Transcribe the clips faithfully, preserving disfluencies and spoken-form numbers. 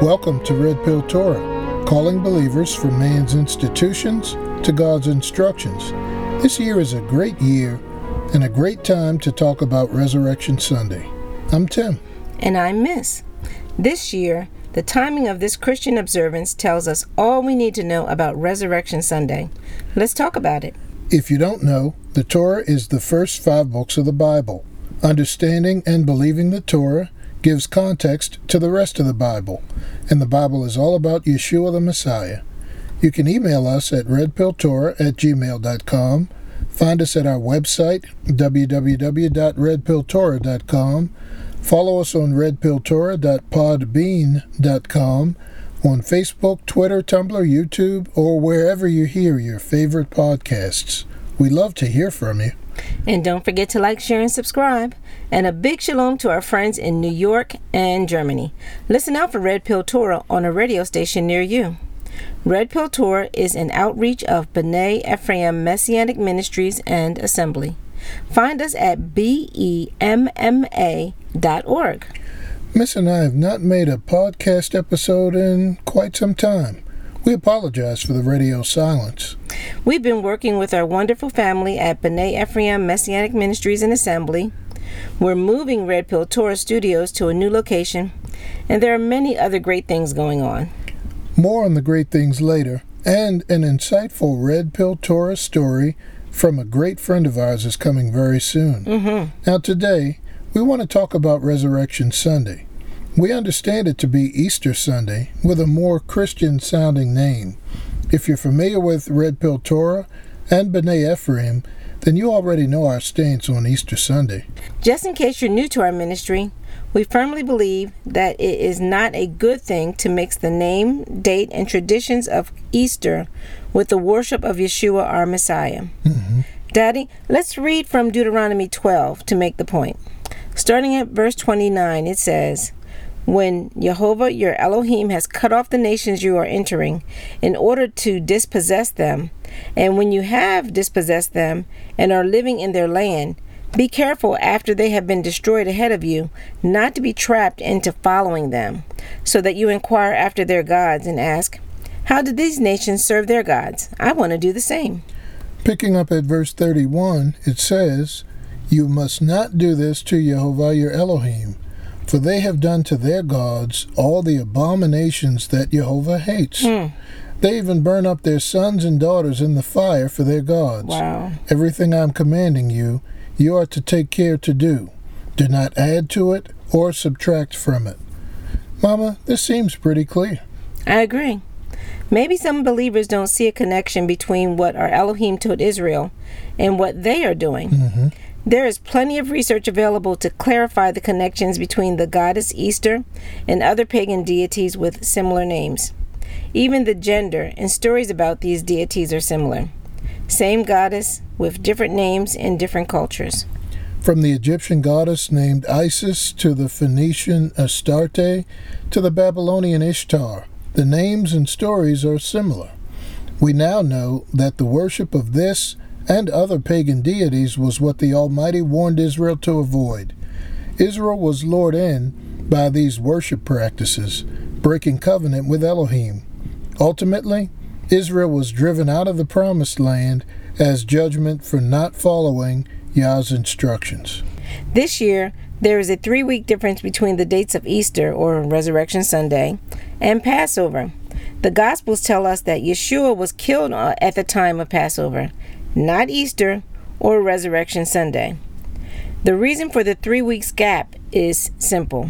Welcome to Red Pill Torah, calling believers from man's institutions to God's instructions. This year is a great year and a great time to talk about Resurrection Sunday. I'm Tim. And I'm Miss. This year, the timing of this Christian observance tells us all we need to know about Resurrection Sunday. Let's talk about it. If you don't know, the Torah is the first five books of the Bible. Understanding and believing the Torah gives context to the rest of the Bible, and the Bible is all about Yeshua the Messiah. You can email us at red pill torah at gmail dot com, find us at our website, w w w dot red pill torah dot com, follow us on red pill torah dot podbean dot com, on Facebook, Twitter, Tumblr, YouTube, or wherever you hear your favorite podcasts. We love to hear from you. And don't forget to like, share, and subscribe. And a big shalom to our friends in New York and Germany. Listen out for Red Pill Torah on a radio station near you. Red Pill Torah is an outreach of B'nai Ephraim Messianic Ministries and Assembly. Find us at B E M M A dot org. Miss and I have not made a podcast episode in quite some time. We apologize for the radio silence. We've been working with our wonderful family at B'nai Ephraim Messianic Ministries and Assembly. We're moving Red Pill Torah Studios to a new location, and there are many other great things going on. More on the great things later, and an insightful Red Pill Torah story from a great friend of ours is coming very soon. Mm-hmm. Now today, we want to talk about Resurrection Sunday. We understand it to be Easter Sunday with a more Christian-sounding name. If you're familiar with Red Pill Torah and B'nai Ephraim, then you already know our stance on Easter Sunday. Just in case you're new to our ministry, we firmly believe that it is not a good thing to mix the name, date, and traditions of Easter with the worship of Yeshua, our Messiah. Mm-hmm. Daddy, let's read from Deuteronomy twelve to make the point. Starting at verse twenty-nine, it says, "When Jehovah your Elohim has cut off the nations you are entering in order to dispossess them, and when you have dispossessed them and are living in their land, be careful after they have been destroyed ahead of you, not to be trapped into following them, so that you inquire after their gods and ask, how did these nations serve their gods? I want to do the same." Picking up at verse thirty-one, it says, "You must not do this to Jehovah your Elohim, for they have done to their gods all the abominations that Jehovah hates. Mm. They even burn up their sons and daughters in the fire for their gods. Wow. Everything I'm commanding you, you are to take care to do. Do not add to it or subtract from it." Mama, this seems pretty clear. I agree. Maybe some believers don't see a connection between what our Elohim told Israel and what they are doing. Mm-hmm. There is plenty of research available to clarify the connections between the goddess Easter and other pagan deities with similar names. Even the gender and stories about these deities are similar. Same goddess with different names in different cultures. From the Egyptian goddess named Isis to the Phoenician Astarte to the Babylonian Ishtar, the names and stories are similar. We now know that the worship of this and other pagan deities was what the Almighty warned Israel to avoid. Israel was lured in by these worship practices, breaking covenant with Elohim. Ultimately, Israel was driven out of the Promised Land as judgment for not following Yah's instructions. This year, there is a three-week difference between the dates of Easter, or Resurrection Sunday, and Passover. The Gospels tell us that Yeshua was killed at the time of Passover, not Easter or Resurrection Sunday. The reason for the three weeks gap is simple.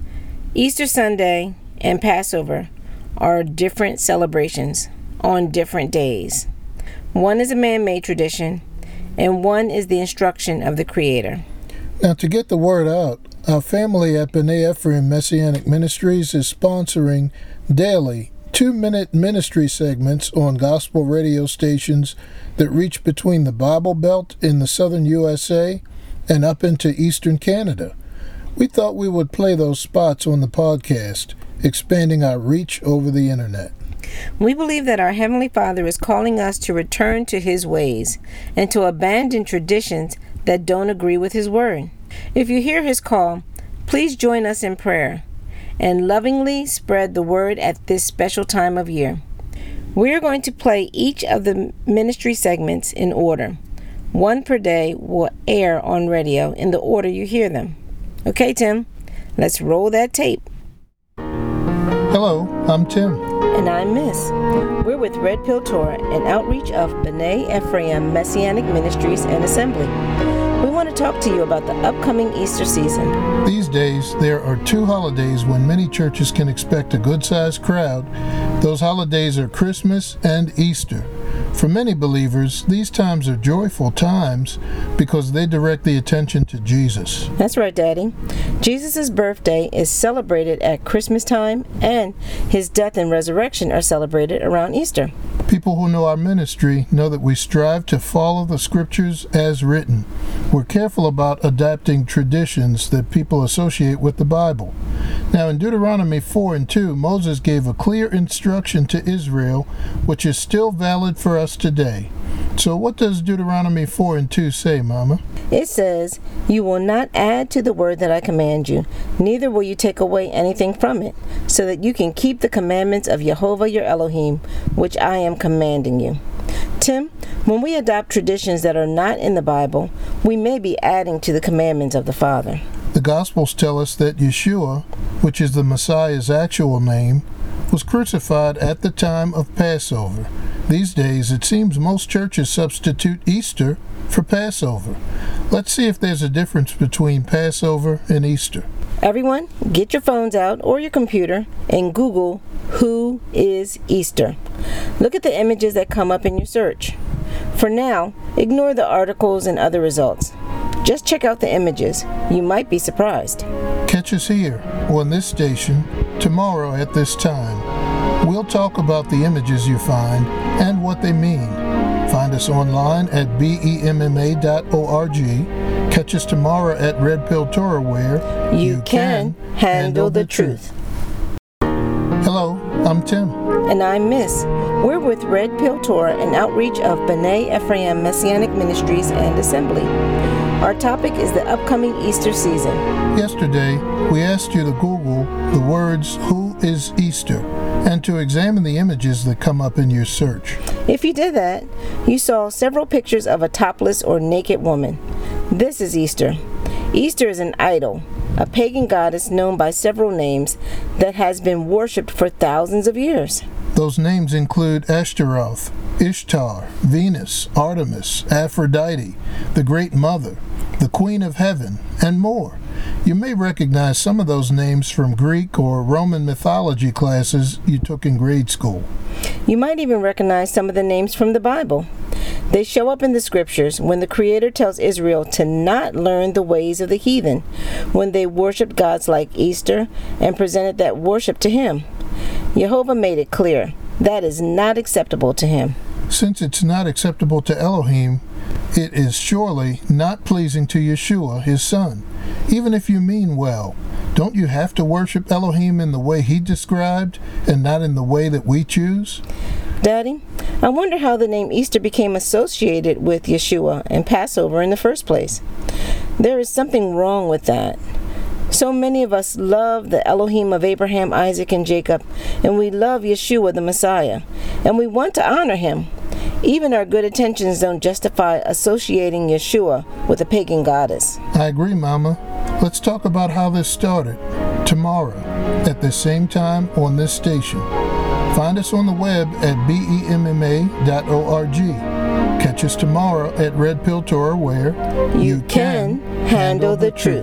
Easter Sunday and Passover are different celebrations on different days. One is a man-made tradition, and one is the instruction of the Creator. Now, to get the word out, our family at B'nai Ephraim Messianic Ministries is sponsoring daily two-minute ministry segments on gospel radio stations that reach between the Bible Belt in the southern U S A and up into eastern Canada. We thought we would play those spots on the podcast, expanding our reach over the internet. We believe that our Heavenly Father is calling us to return to His ways and to abandon traditions that don't agree with His Word. If you hear His call, please join us in prayer and lovingly spread the word at this special time of year. We are going to play each of the ministry segments in order. One per day will air on radio in the order you hear them. Okay, Tim, let's roll that tape. Hello, I'm Tim. And I'm Miss. We're with Red Pill Torah, an outreach of B'nai Ephraim Messianic Ministries and Assembly. We want to talk to you about the upcoming Easter season. These days, there are two holidays when many churches can expect a good-sized crowd. Those holidays are Christmas and Easter. For many believers, these times are joyful times because they direct the attention to Jesus. That's right, Daddy. Jesus' birthday is celebrated at Christmas time, and his death and resurrection are celebrated around Easter. People who know our ministry know that we strive to follow the scriptures as written. We're careful about adapting traditions that people associate with the Bible. Now, in Deuteronomy four and two, Moses gave a clear instruction to Israel, which is still valid for us today. So what does Deuteronomy four and two say, Mama? It says, "You will not add to the word that I command you, neither will you take away anything from it, so that you can keep the commandments of Jehovah your Elohim, which I am commanding you." Tim, when we adopt traditions that are not in the Bible, we may be adding to the commandments of the Father. The Gospels tell us that Yeshua, which is the Messiah's actual name, was crucified at the time of Passover. These days, it seems most churches substitute Easter for Passover. Let's see if there's a difference between Passover and Easter. Everyone, get your phones out or your computer and Google, "Who is Easter?" Look at the images that come up in your search. For now, ignore the articles and other results. Just check out the images. You might be surprised. Catch us here on this station tomorrow at this time. We'll talk about the images you find and what they mean. Find us online at B E M M A dot org. Catch us tomorrow at Red Pill Torah, where you, you can, can handle the truth. Hello, I'm Tim. And I'm Miss. We're with Red Pill Torah, an outreach of B'nai Ephraim Messianic Ministries and Assembly. Our topic is the upcoming Easter season. Yesterday, we asked you to Google the words, "Who is Easter?" and to examine the images that come up in your search. If you did that, you saw several pictures of a topless or naked woman. This is Easter. Easter is an idol, a pagan goddess known by several names that has been worshipped for thousands of years. Those names include Ashtaroth, Ishtar, Venus, Artemis, Aphrodite, the Great Mother, the Queen of Heaven, and more. You may recognize some of those names from Greek or Roman mythology classes you took in grade school. You might even recognize some of the names from the Bible. They show up in the scriptures when the Creator tells Israel to not learn the ways of the heathen, when they worshiped gods like Easter and presented that worship to Him. Jehovah made it clear that is not acceptable to Him. Since it's not acceptable to Elohim, it is surely not pleasing to Yeshua, His Son. Even if you mean well, don't you have to worship Elohim in the way He described and not in the way that we choose? Daddy, I wonder how the name Easter became associated with Yeshua and Passover in the first place. There is something wrong with that. So many of us love the Elohim of Abraham, Isaac, and Jacob, and we love Yeshua the Messiah, and we want to honor Him. Even our good intentions don't justify associating Yeshua with a pagan goddess. I agree, Mama. Let's talk about how this started tomorrow at the same time on this station. Find us on the web at B E M M A dot org. Catch us tomorrow at Red Pill Torah, where you, you can, can handle the truth.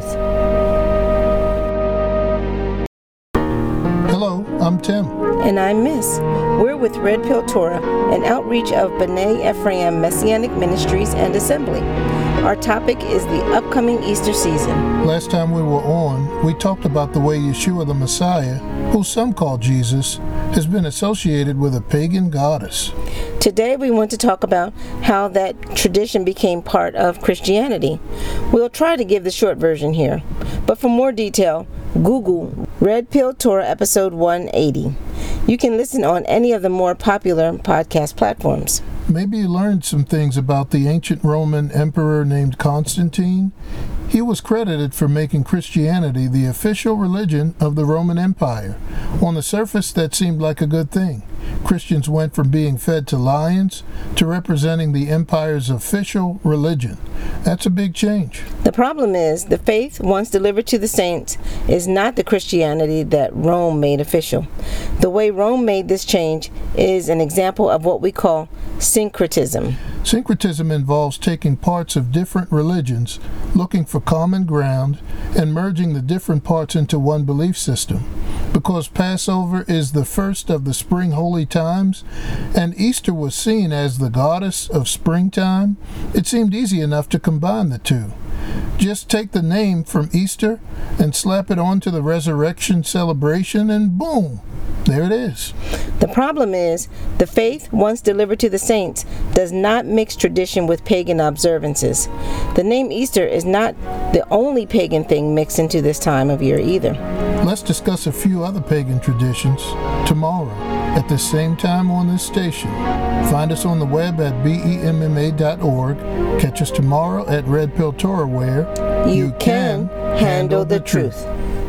Hello, I'm Tim. And I'm Miss. We're with Red Pill Torah, an outreach of B'nai Ephraim Messianic Ministries and Assembly. Our topic is the upcoming Easter season. Last time we were on, we talked about the way Yeshua the Messiah, who some call Jesus, has been associated with a pagan goddess. Today we want to talk about how that tradition became part of Christianity. We'll try to give the short version here, but for more detail, Google Red Pill Torah episode one eighty. You can listen on any of the more popular podcast platforms. Maybe you learned some things about the ancient Roman emperor named Constantine. He was credited for making Christianity the official religion of the Roman Empire. On the surface, that seemed like a good thing. Christians went from being fed to lions to representing the empire's official religion. That's a big change. The problem is, the faith once delivered to the saints is not the Christianity that Rome made official. The way Rome made this change is an example of what we call syncretism. Syncretism involves taking parts of different religions, looking for common ground, and merging the different parts into one belief system. Because Passover is the first of the spring holy times, and Easter was seen as the goddess of springtime, it seemed easy enough to combine the two. Just take the name from Easter and slap it onto the resurrection celebration, and boom, there it is. The problem is, the faith once delivered to the saints does not mix tradition with pagan observances. The name Easter is not the only pagan thing mixed into this time of year either. Let's discuss a few other pagan traditions tomorrow at the same time on this station. Find us on the web at B E M M A dot org. Catch us tomorrow at Red Pill Torah, where you, you can handle the truth.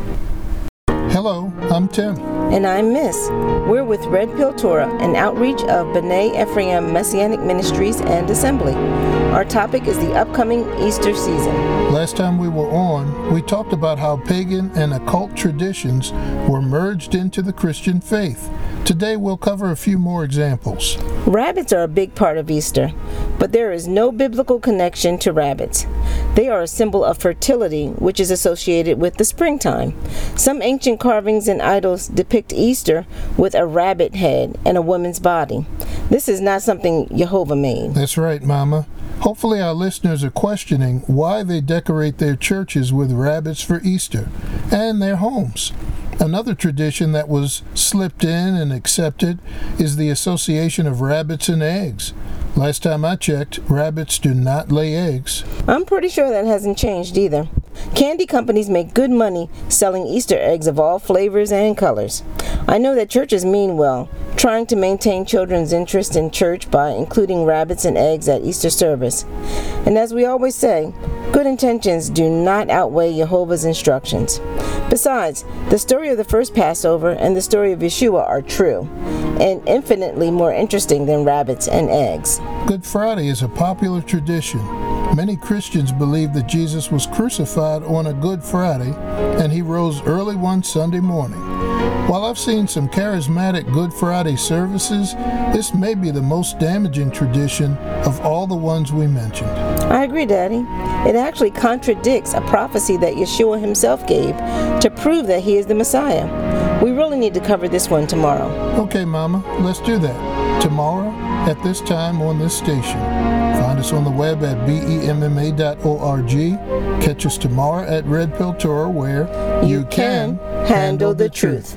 Hello, I'm Tim. And I'm Miss. We're with Red Pill Torah, an outreach of B'nai Ephraim Messianic Ministries and Assembly. Our topic is the upcoming Easter season. Last time we were on, we talked about how pagan and occult traditions were merged into the Christian faith. Today we'll cover a few more examples. Rabbits are a big part of Easter, but there is no biblical connection to rabbits. They are a symbol of fertility, which is associated with the springtime. Some ancient carvings and idols depict Easter with a rabbit head and a woman's body. This is not something Jehovah made. That's right, Mama. Hopefully our listeners are questioning why they decorate their churches with rabbits for Easter and their homes. Another tradition that was slipped in and accepted is the association of rabbits and eggs. Last time I checked, rabbits do not lay eggs. I'm pretty sure that hasn't changed either. Candy companies make good money selling Easter eggs of all flavors and colors. I know that churches mean well, trying to maintain children's interest in church by including rabbits and eggs at Easter service. And as we always say, good intentions do not outweigh Jehovah's instructions. Besides, the story of the first Passover and the story of Yeshua are true, and infinitely more interesting than rabbits and eggs. Good Friday is a popular tradition. Many Christians believe that Jesus was crucified on a Good Friday, and he rose early one Sunday morning. While I've seen some charismatic Good Friday services, this may be the most damaging tradition of all the ones we mentioned. I agree, Daddy. It actually contradicts a prophecy that Yeshua himself gave to prove that he is the Messiah. We really need to cover this one tomorrow. Okay, Mama, let's do that. Tomorrow, at this time on this station. Find us on the web at B E M M A dot org. Catch us tomorrow at Red Pill Torah, where you, you can handle the truth.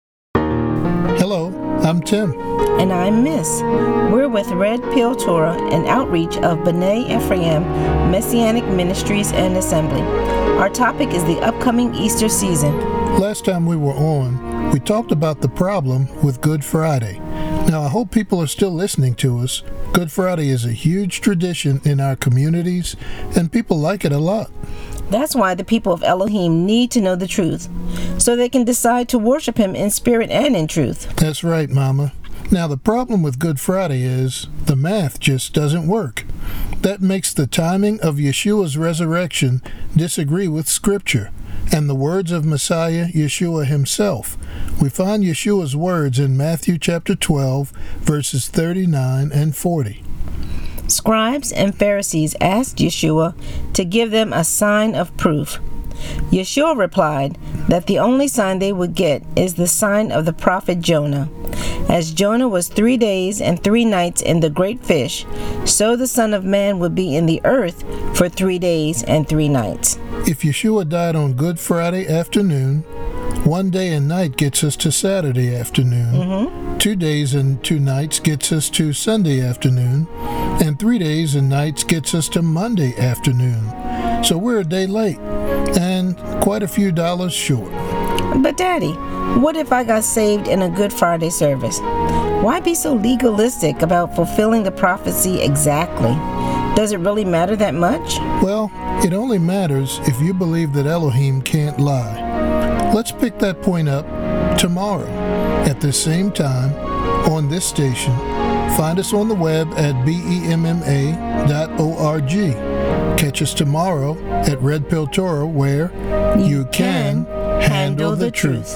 Hello, I'm Tim. And I'm Miss. We're with Red Pill Torah, an outreach of B'nai Ephraim Messianic Ministries and Assembly. Our topic is the upcoming Easter season. Last time we were on, we talked about the problem with Good Friday. Now, I hope people are still listening to us. Good Friday is a huge tradition in our communities, and people like it a lot. That's why the people of Elohim need to know the truth, so they can decide to worship him in spirit and in truth. That's right, Mama. Now, the problem with Good Friday is the math just doesn't work. That makes the timing of Yeshua's resurrection disagree with Scripture and the words of Messiah Yeshua himself. We find Yeshua's words in Matthew chapter twelve, verses thirty-nine and forty. Scribes and Pharisees asked Yeshua to give them a sign of proof. Yeshua replied that the only sign they would get is the sign of the prophet Jonah. As Jonah was three days and three nights in the great fish, so the Son of Man would be in the earth for three days and three nights. If Yeshua died on Good Friday afternoon, one day and night gets us to Saturday afternoon. Mm-hmm. Two days and two nights gets us to Sunday afternoon. And three days and nights gets us to Monday afternoon. So we're a day late and quite a few dollars short. But Daddy, what if I got saved in a Good Friday service? Why be so legalistic about fulfilling the prophecy exactly? Does it really matter that much? Well, It only matters if you believe that Elohim can't lie. Let's pick that point up tomorrow at the same time on this station. Find us on the web at B E M M A dot org. Catch us tomorrow at Red Pill Torah, where you, you can, can handle the truth.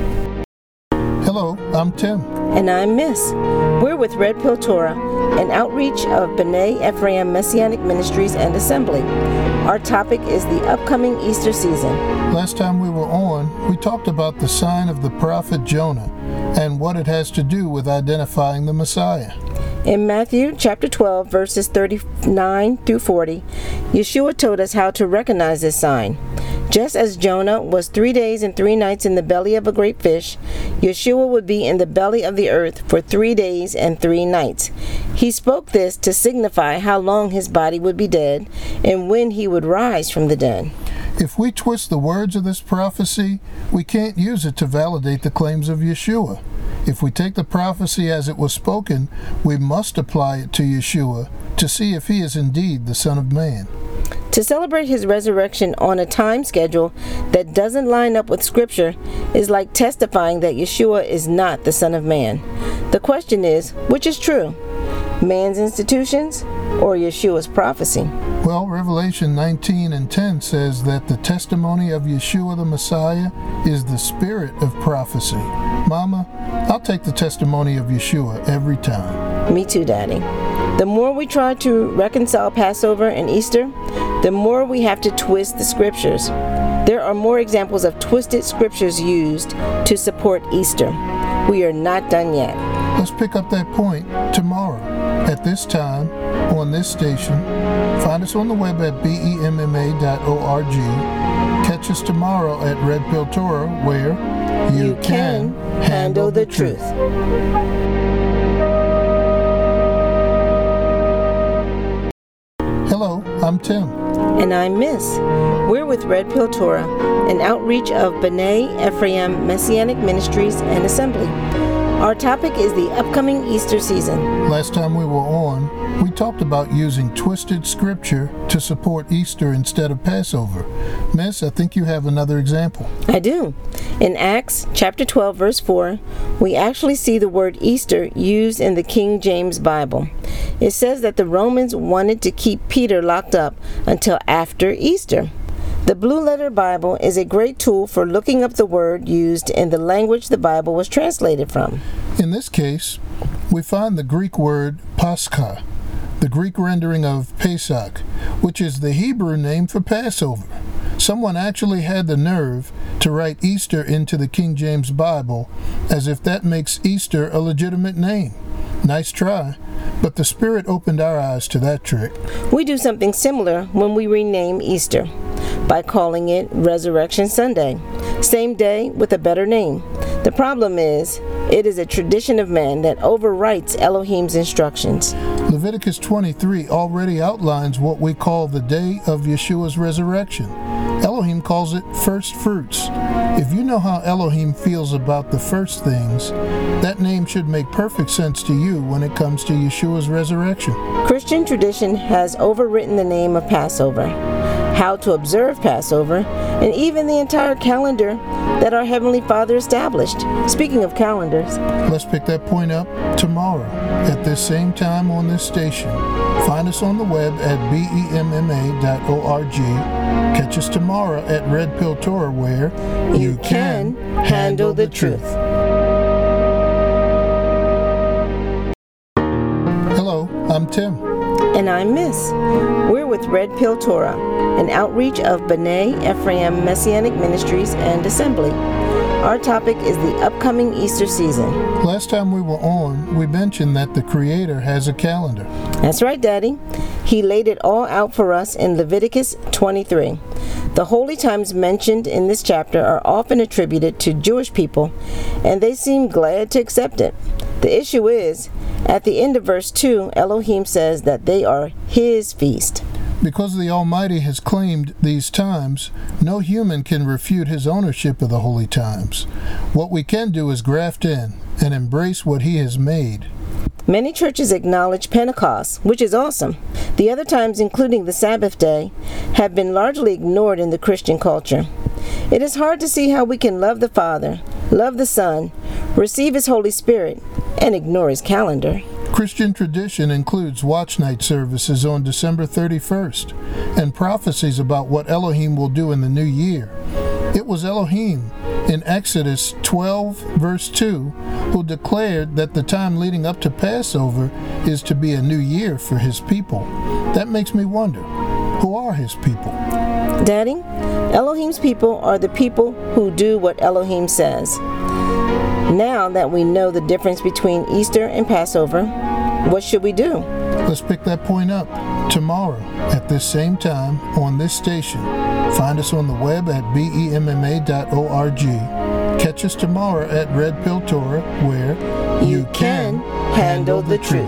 Hello, I'm Tim. And I'm Miss. We're with Red Pill Torah, an outreach of B'nai Ephraim Messianic Ministries and Assembly. Our topic is the upcoming Easter season. Last time we were on, we talked about the sign of the prophet Jonah and what it has to do with identifying the Messiah. In Matthew chapter twelve, verses thirty-nine through forty, Yeshua told us how to recognize this sign. Just as Jonah was three days and three nights in the belly of a great fish, Yeshua would be in the belly of the earth for three days and three nights. He spoke this to signify how long his body would be dead and when he would rise from the dead. If we twist the words of this prophecy, we can't use it to validate the claims of Yeshua. If we take the prophecy as it was spoken, we must apply it to Yeshua to see if he is indeed the Son of Man. To celebrate his resurrection on a time schedule that doesn't line up with Scripture is like testifying that Yeshua is not the Son of Man. The question is, which is true? Man's institutions or Yeshua's prophecy? Well, Revelation nineteen and ten says that the testimony of Yeshua the Messiah is the spirit of prophecy. Mama, I'll take the testimony of Yeshua every time. Me too, Daddy. The more we try to reconcile Passover and Easter, the more we have to twist the scriptures. There are more examples of twisted scriptures used to support Easter. We are not done yet. Let's pick up that point tomorrow at this time on this station. Find us on the web at B E M M A dot org. Catch us tomorrow at Red Pill Torah, where you, you can, can handle the truth. truth. Hello, I'm Tim. And I'm Miss. We're with Red Pill Torah, an outreach of B'nai Ephraim Messianic Ministries and Assembly. Our topic is the upcoming Easter season. Last time we were on, we talked about using twisted scripture to support Easter instead of Passover. Miss, I think you have another example. I do. In Acts chapter twelve, verse four, we actually see the word Easter used in the King James Bible. It says that the Romans wanted to keep Peter locked up until after Easter. The Blue Letter Bible is a great tool for looking up the word used in the language the Bible was translated from. In this case, we find the Greek word Pascha, the Greek rendering of Pesach, which is the Hebrew name for Passover. Someone actually had the nerve to write Easter into the King James Bible as if that makes Easter a legitimate name. Nice try, but the Spirit opened our eyes to that trick. We do something similar when we rename Easter by calling it Resurrection Sunday. Same day with a better name. The problem is, it is a tradition of man that overwrites Elohim's instructions. Leviticus twenty-three already outlines what we call the day of Yeshua's resurrection. Elohim calls it first fruits. If you know how Elohim feels about the first things, that name should make perfect sense to you when it comes to Yeshua's resurrection. Christian tradition has overwritten the name of Passover, how to observe Passover, and even the entire calendar that our Heavenly Father established. Speaking of calendars, let's pick that point up tomorrow at this same time on this station. Find us on the web at B E M M A dot org. Catch us tomorrow at Red Pill Torah, where you, you can, can handle the, the truth. truth. Hello, I'm Tim. And I'm Miss. We're with Red Pill Torah, an outreach of B'nai Ephraim Messianic Ministries and Assembly. Our topic is the upcoming Easter season. Last time we were on, we mentioned that the Creator has a calendar. That's right, Daddy. He laid it all out for us in Leviticus twenty-three. The holy times mentioned in this chapter are often attributed to Jewish people, and they seem glad to accept it. The issue is, at the end of verse two, Elohim says that they are His feast. Because the Almighty has claimed these times, no human can refute his ownership of the holy times. What we can do is graft in and embrace what he has made. Many churches acknowledge Pentecost, which is awesome. The other times, including the Sabbath day, have been largely ignored in the Christian culture. It is hard to see how we can love the Father, love the Son, receive his Holy Spirit, and ignore his calendar. Christian tradition includes watch night services on December thirty-first and prophecies about what Elohim will do in the new year. It was Elohim in Exodus twelve, verse two, who declared that the time leading up to Passover is to be a new year for his people. That makes me wonder, who are his people? Daddy, Elohim's people are the people who do what Elohim says. Now that we know the difference between Easter and Passover, what should we do? Let's pick that point up tomorrow at this same time on this station. Find us on the web at B E M M A dot org. Catch us tomorrow at Red Pill Torah, where you, you can handle the truth.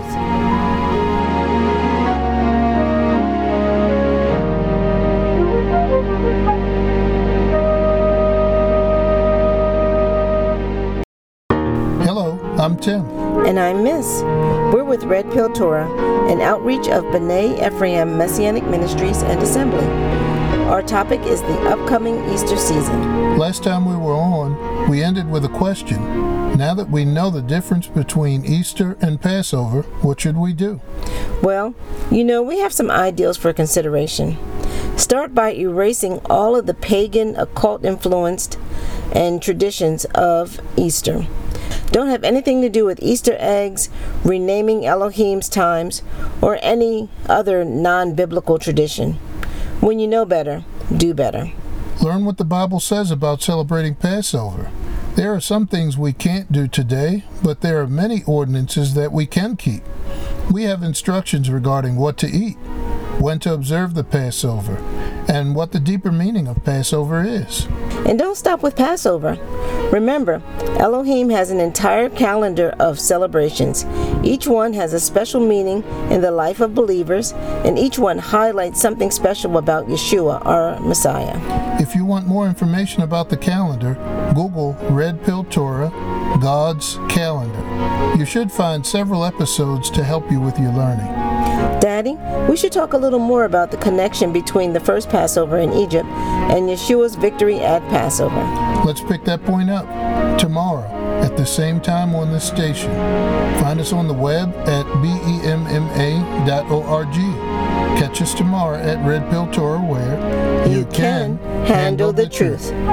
Hello, I'm Tim. And I'm Miss. We're with Red Pill Torah, an outreach of B'nai Ephraim Messianic Ministries and Assembly. Our topic is the upcoming Easter season. Last time we were on, we ended with a question. Now that we know the difference between Easter and Passover, what should we do? Well, you know, we have some ideals for consideration. Start by erasing all of the pagan, occult-influenced and traditions of Easter. Don't have anything to do with Easter eggs, renaming Elohim's times, or any other non-biblical tradition. When you know better, do better. Learn what the Bible says about celebrating Passover. There are some things we can't do today, but there are many ordinances that we can keep. We have instructions regarding what to eat, when to observe the Passover, and what the deeper meaning of Passover is. And don't stop with Passover. Remember, Elohim has an entire calendar of celebrations. Each one has a special meaning in the life of believers, and each one highlights something special about Yeshua, our Messiah. If you want more information about the calendar, Google Red Pill Torah, God's Calendar. You should find several episodes to help you with your learning. Daddy, we should talk a little more about the connection between the first Passover in Egypt and Yeshua's victory at Passover. Let's pick that point up tomorrow at the same time on this station. Find us on the web at B E M M A dot org. Catch us tomorrow at Red Pill Torah, where you, you can, can handle the, the truth. truth.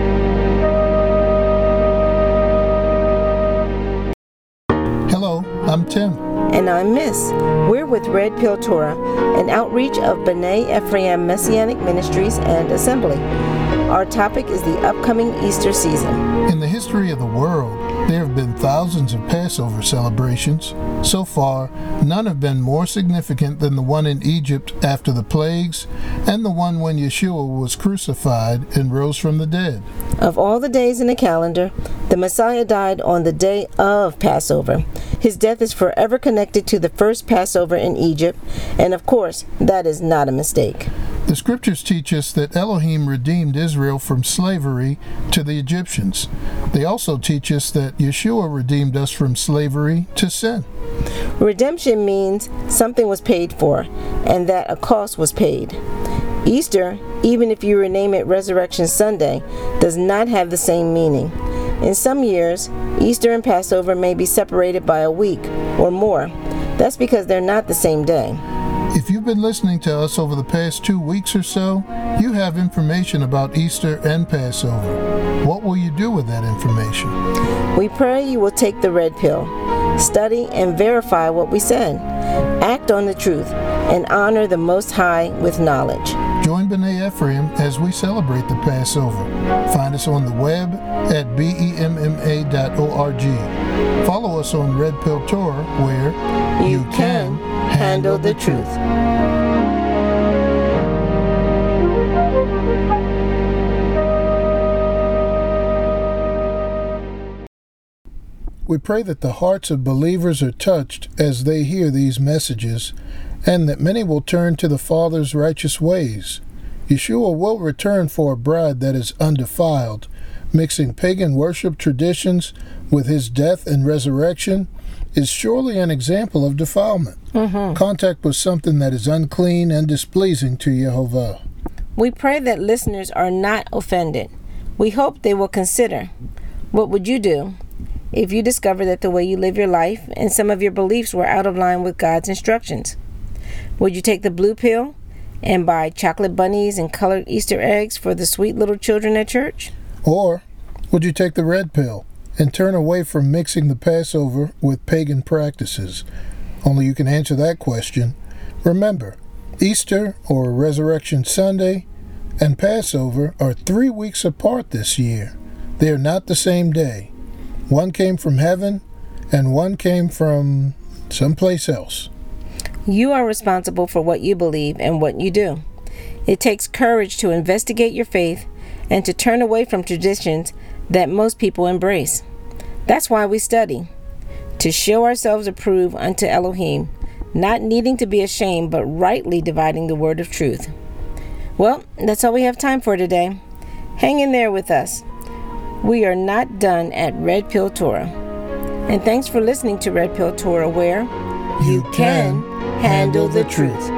Hello, I'm Tim. And I'm Miss. We're with Red Pill Torah, an outreach of B'nai Ephraim Messianic Ministries and Assembly. Our topic is the upcoming Easter season. In the history of the world, there have been thousands of Passover celebrations. So far, none have been more significant than the one in Egypt after the plagues, and the one when Yeshua was crucified and rose from the dead. Of all the days in the calendar, the Messiah died on the day of Passover. His death is forever connected to the first Passover in Egypt, and of course, that is not a mistake. The scriptures teach us that Elohim redeemed Israel from slavery to the Egyptians. They also teach us that Yeshua redeemed us from slavery to sin. Redemption means something was paid for, and that a cost was paid. Easter, even if you rename it Resurrection Sunday, does not have the same meaning. In some years, Easter and Passover may be separated by a week or more. That's because they're not the same day. If you've been listening to us over the past two weeks or so, you have information about Easter and Passover. What will you do with that information? We pray you will take the red pill, study and verify what we said, act on the truth, and honor the Most High with knowledge. Join B'nai Ephraim as we celebrate the Passover. Find us on the web at B E M M A dot org. Follow us on Red Pill Torah, where you, you can handle the truth. We pray that the hearts of believers are touched as they hear these messages, and that many will turn to the Father's righteous ways. Yeshua will return for a bride that is undefiled, mixing pagan worship traditions with his death and resurrection is surely an example of defilement. Mm-hmm. Contact with something that is unclean and displeasing to Yehovah. We pray that listeners are not offended. We hope they will consider, what would you do if you discover that the way you live your life and some of your beliefs were out of line with God's instructions? Would you take the blue pill and buy chocolate bunnies and colored Easter eggs for the sweet little children at church? Or would you take the red pill and turn away from mixing the Passover with pagan practices? Only you can answer that question. Remember, Easter or Resurrection Sunday and Passover are three weeks apart this year. They are not the same day. One came from heaven and one came from someplace else. You are responsible for what you believe and what you do. It takes courage to investigate your faith and to turn away from traditions that most people embrace. That's why we study, to show ourselves approved unto Elohim, not needing to be ashamed, but rightly dividing the word of truth. Well, that's all we have time for today. Hang in there with us. We are not done at Red Pill Torah. And thanks for listening to Red Pill Torah, where you can handle the truth.